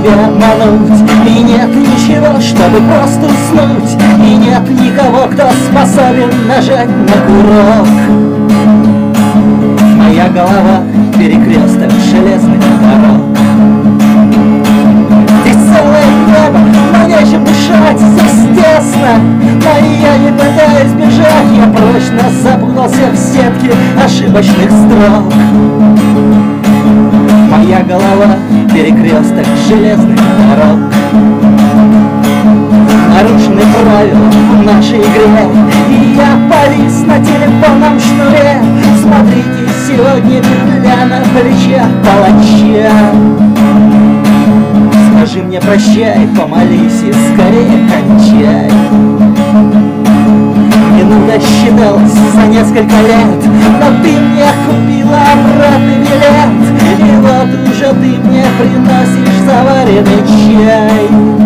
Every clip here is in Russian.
себя обмануть. И нет ничего, чтобы просто уснуть. И нет никого, кто способен нажать на курок. Моя голова — перекресток железных дорог. Здесь целое небо, но нечем дышать, здесь тесно. Но и я не пытаюсь бежать, я прочно запутался в сетке ошибочных строк. Моя голова — перекресток железных дорог. Нарушены правила в нашей игре, и я повис на телефонном шнуре. Смотрите, сегодня петля на плечах палача. Скажи мне прощай, помолись и скорее кончай. Минута считалась за несколько лет, но ты мне купила обратный билет. И вот уже ты мне приносишь заваренный чай.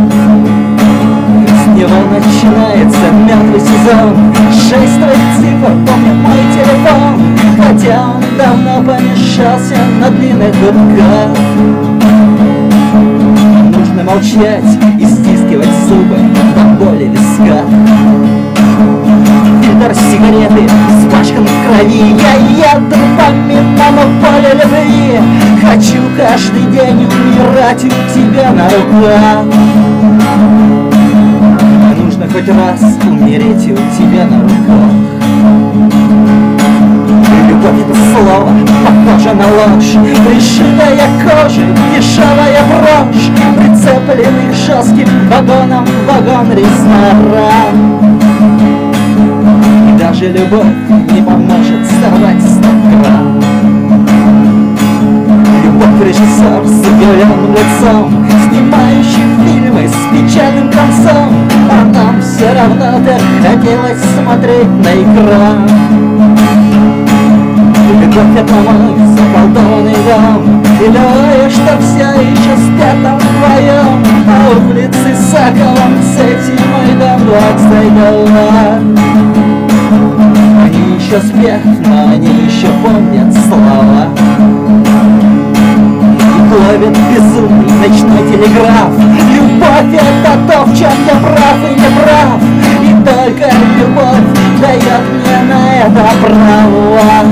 С него начинается мертвый сезон. 6 твоих цифр помнит мой телефон, хотя он давно помешался на длинных гудках. Нужно молчать и стискивать зубы до боли в висках. Фильтр сигареты испачкан в крови. Я еду по минному полю любви. Хочу каждый день умирать у тебя на руках. Нужно хоть раз умереть у тебя на руках. Любовь — это слово, похоже на ложь, пришитая кожей, дешевая брошь, прицепленный жестким вагоном вагон ресторан. И даже любовь не поможет сорвать стоп-кран. Любовь — режиссер с удивленным лицом, снимающий фильмы с печальным концом. А нам все равно так хотелось смотреть на экран. Любовь — это мой заколдованный дом, и любое, что все еще спят там вдвоем. А улицы Соколом сети мой дом 22. Они еще спят, но они еще помнят слова. И ловит безумный ночной телеграф. Любовь — это то, в чем я прав и не прав. И только любовь дает мне на это право.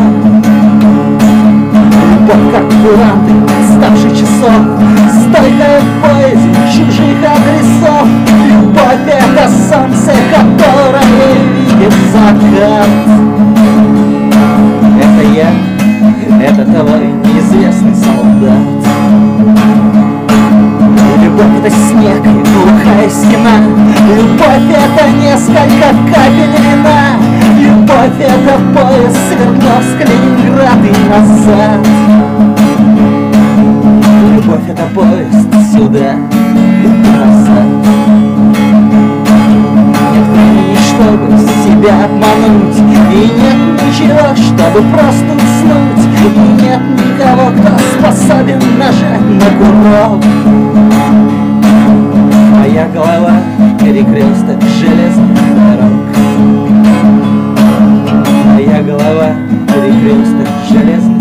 Любовь, как куранты ставших часов, стойкая в поэзии чужих адресов. Любовь — это солнце, которое видит закат. Это я, это твой неизвестный солдат. Любовь — это снег и глухая стена. Любовь — это несколько капель вина. Любовь — это поезд Свердловск, Ленинград и назад. Любовь — это поезд сюда и назад. Нет времени, чтобы себя обмануть, и нет ничего, чтобы просто уснуть. И нет никого, кто способен нажать на курок. Моя голова — перекресток железных дорог. Моя голова — перекресток железных